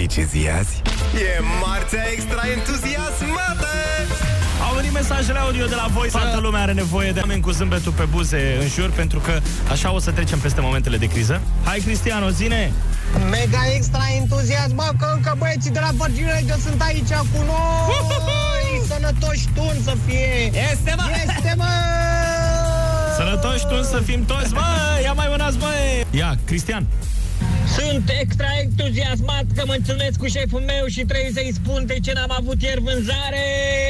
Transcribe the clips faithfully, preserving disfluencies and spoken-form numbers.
Decizi azi? E marțea extra entuziasmată! Au venit mesajele audio de la voi. Toată lumea are nevoie de oameni cu zâmbetul pe buze în jur, pentru că așa o să trecem peste momentele de criză. Hai, Cristiano, zine! Mega extra entuziasmat că încă băieții de la Virgin Radio sunt aici cu noi! Sănătoși tun să fie! Este, mă! Este, mă! Sănătoși tun să fim toți, mă! Ia mai mânați, mă! Ia, Cristian! Sunt extra entuziasmat că mă întâlnesc cu șeful meu și trebuie să-i spun de ce n-am avut ieri vânzare.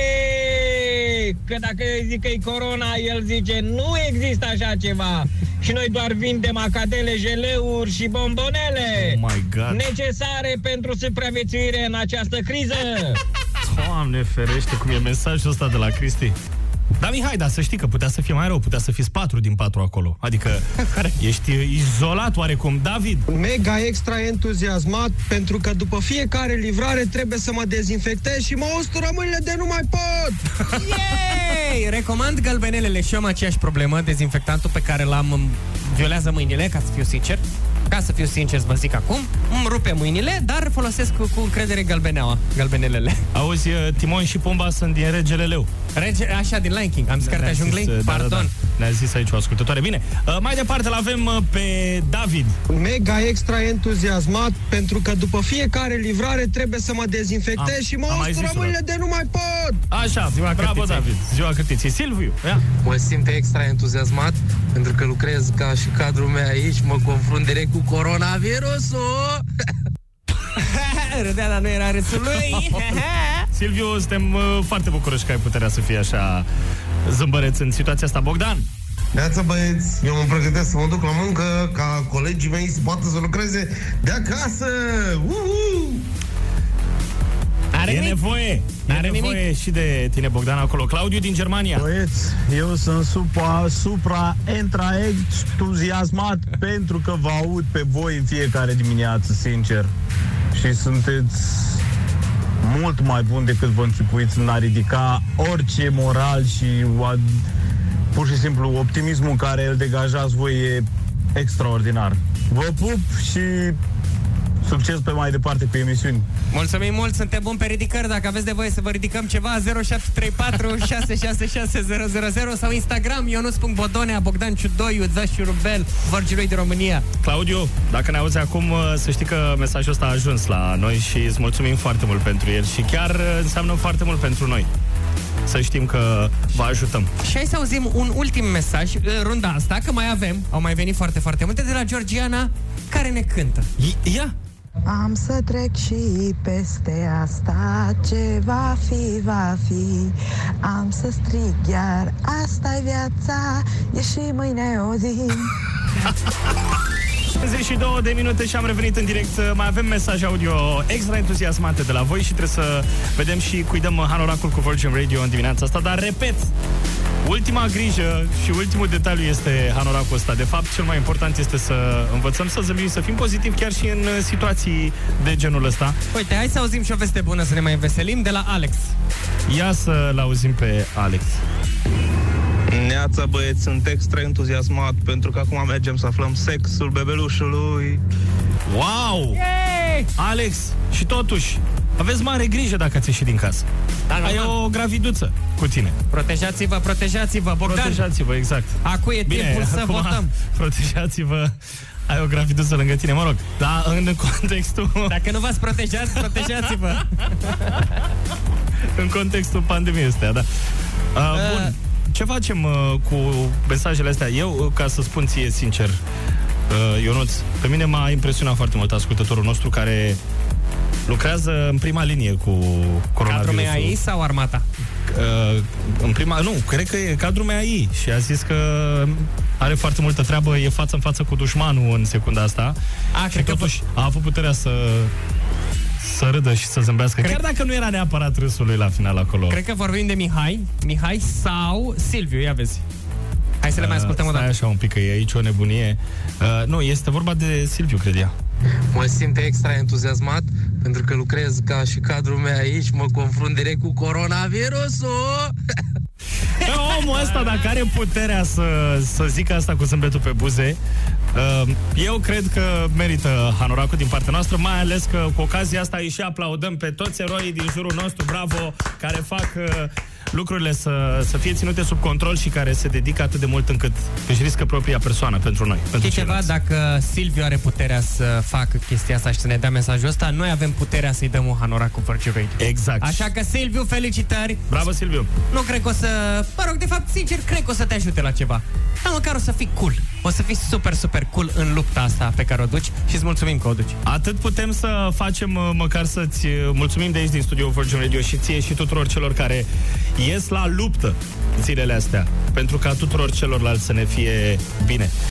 Că dacă eu zic că e corona, el zice nu există așa ceva. Și noi doar vindem acadele, jeleuri și bombonele. Oh my God. Necesare pentru supraviețuire în această criză. Doamne ferește, cum e mesajul ăsta de la Cristi. Da, Mihai, dar să știi că putea să fie mai rău. Putea să fiți patru din patru acolo. Adică ești izolat oarecum. David! Mega extra entuziasmat pentru că după fiecare livrare trebuie să mă dezinfectez și mă ustură mâinile de nu mai pot! Yay! Recomand gălbenelele și eu am aceeași problemă. Dezinfectantul pe care l-am îmi violează mâinile, ca să fiu sincer. Ca să fiu sincer, vă zic acum, îmi rupe mâinile, dar folosesc cu, cu încredere gălbeneaua, gălbenelele. Auzi, Timon și Pumba sunt din Regele Leu. Rege, așa, din Lion King. Am zis Cartea Junglei? Da, Pardon. da, da. Ne-a zis aici o ascultătoare. Bine, uh, mai departe l-avem uh, pe David. Mega extra entuziasmat pentru că după fiecare livrare trebuie să mă dezinfectez am, și mă am ustură mâinile de nu mai pot! Așa, ziua bravo, cârtiței. David. Ziua cârtiței. Silviu, ia. Mă simt extra entuziasmat pentru că lucrez ca și cadrul meu aici, mă confrunt direct cu coronavirusul. Râdea, dar nu era râsul lui. Silviu, suntem uh, foarte bucuroși că ai puterea să fii așa zâmbăreț în situația asta. Bogdan! Neața, băieți, eu mă pregătesc să mă duc la muncă ca colegii mei să poată să lucreze de acasă. Uhu! Are e nimic? nevoie, e Are nevoie nimic? și de tine, Bogdan, acolo. Claudiu din Germania. Băieți, eu sunt supra, supra entra entuziasmat pentru că vă aud pe voi în fiecare dimineață, sincer. Și sunteți mult mai buni decât vă închipuiți în a ridica orice moral și pur și simplu optimismul care îl degajați voi e extraordinar. Vă pup și succes pe mai departe cu emisiuni. Mulțumim mult, suntem buni pe ridicări. Dacă aveți de voie să vă ridicăm ceva, zero șapte trei patru șase șase șase zero zero zero sau Instagram ionuț punct bodonea, Bogdan Ciudoiu, Zașu Rubel, Virgin Radio România. Claudiu, dacă ne auzi acum, să știi că mesajul ăsta a ajuns la noi și îți mulțumim foarte mult pentru el și chiar înseamnă foarte mult pentru noi. Să știm că vă ajutăm. Și hai să auzim un ultim mesaj, runda asta, că mai avem, au mai venit foarte, foarte multe, de la Georgiana, care ne cântă. Ia! Am să trec și peste asta, ce va fi, va fi. Am să strig, iar asta-i viața, e și mâine o zi. cincizeci și două de minute și am revenit în direct. Mai avem mesaje audio extra entuziasmate de la voi și trebuie să vedem și cui dăm hanoracul cu Virgin Radio în dimineața asta. Dar, repet, ultima grijă și ultimul detaliu este hanoracul ăsta. De fapt, cel mai important este să învățăm să zâmbim, să fim pozitivi chiar și în situații de genul ăsta. Uite, hai să auzim și o veste bună, să ne mai înveselim, de la Alex. Ia să-l auzim pe Alex. Neața, băieți, sunt extra entuziasmat pentru că acum mergem să aflăm sexul bebelușului. Wow! Yay! Alex, și totuși, aveți mare grijă dacă ați ieșit din casă. Da, ai o graviduță cu tine. Protejați-vă, protejați-vă, Bogdan. Protejați-vă, exact. Acum e Bine, timpul să acum votăm. Protejați-vă. Ai o graviduță lângă tine, mă rog. Dar în contextul... Dacă nu v-ați protejați, protejați-vă. În contextul pandemiei astea, da. Uh, bun. Ce facem uh, cu mesajele astea? Eu, ca să spun ție sincer, uh, Ionuț, pe mine m-a impresionat foarte mult ascultătorul nostru care lucrează în prima linie cu coronavirusul. Cadrul M A I sau armata? Uh, în prima, nu, cred că e cadrul M A I și a zis că are foarte multă treabă, e față în față cu dușmanul în secunda asta. A, și totuși a avut puterea să să râdă și să zâmbească. Cred... Chiar dacă nu era neapărat râsul lui la final acolo. Cred că vorbim de Mihai, Mihai sau Silviu, ia vezi. Hai să le mai ascultăm uh, o dată. Așa un pic, că e aici o nebunie. Uh, nu, este vorba de Silviu, cred ea. Mă simt extra entuziasmat pentru că lucrez ca și cadrul meu aici, mă confrunt direct cu coronavirusul. Omul ăsta, dacă are puterea să, să zică asta cu zâmbetul pe buze, Eu cred că merită hanoracul din partea noastră, mai ales că cu ocazia asta îi și aplaudăm pe toți eroii din jurul nostru, bravo, care fac lucrurile să, să fie ținute sub control și care se dedică atât de mult încât își riscă propria persoană pentru noi. Pentru Știi ceva? Dacă Silviu are puterea să facă chestia asta și să ne dea mesajul ăsta, noi avem puterea să-i dăm un hanorac cu Virgin Radio. Exact. Așa că, Silviu, felicitări! Bravo, Silviu! Nu cred că o să... Mă rog, de fapt, sincer, cred că o să te ajute la ceva. Dar măcar o să fii cool. O să fii super, super cool în lupta asta pe care o duci și îți mulțumim că o duci. Atât putem să facem, măcar să-ți mulțumim de aici din studioul Virgin Radio și ție și tuturor celor care ies la luptă zilele astea, pentru ca tuturor celorlalți să ne fie bine.